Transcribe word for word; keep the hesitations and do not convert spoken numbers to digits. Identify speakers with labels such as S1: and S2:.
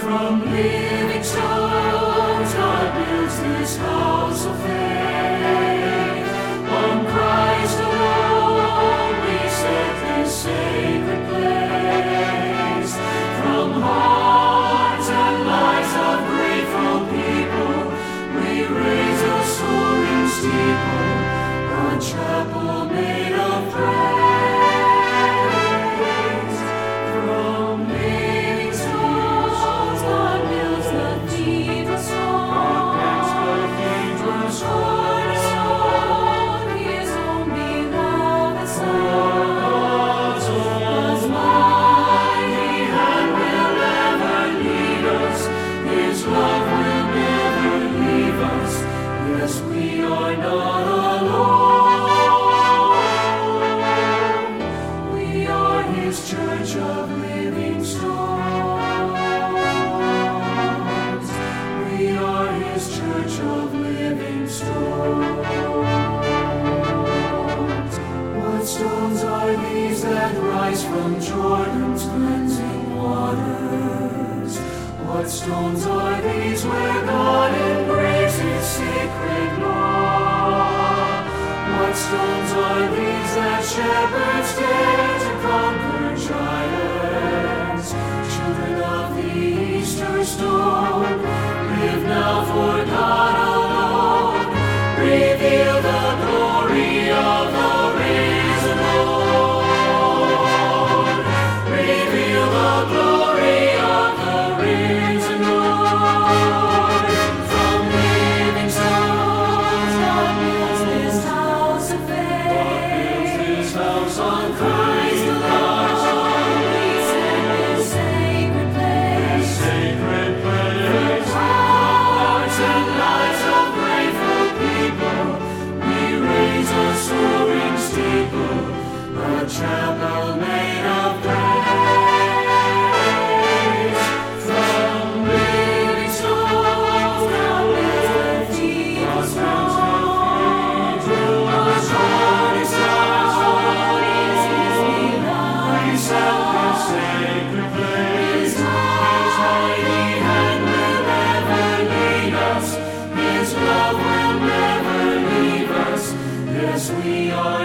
S1: From living stones God builds this house of faith. On Christ alone we set this sacred place. From hearts and lives of grateful people we raise a soaring steeple, a chapel made of praise. From living stones God builds the cathedral stone. Cornerstone, His own beloved Son. God's mighty hand will ever lead us. His love will never leave us. Yes, we are not alone. We are His church of living stones. We are His church of living stones. What stones are these that rise from Jordan's cleansing waters? What stones are these where God engraves His sacred law? What stones are these that shepherds dare to conquer giants? Children of the Easter stone, live now for God alone. Reveal the glory of the risen Lord. Reveal the glory of the risen Lord. From living stones God builds this house of faith. This house on Christ alone we set this sacred place. Sacred place. Hearts and lives of grateful people we raise a soaring steeple, a chapel made of praise. From living stones God builds the cathedral stone. Our cornerstone is His beloved Son. Sacred place. His mighty hand will ever lead us. His love will never leave us. Yes, we are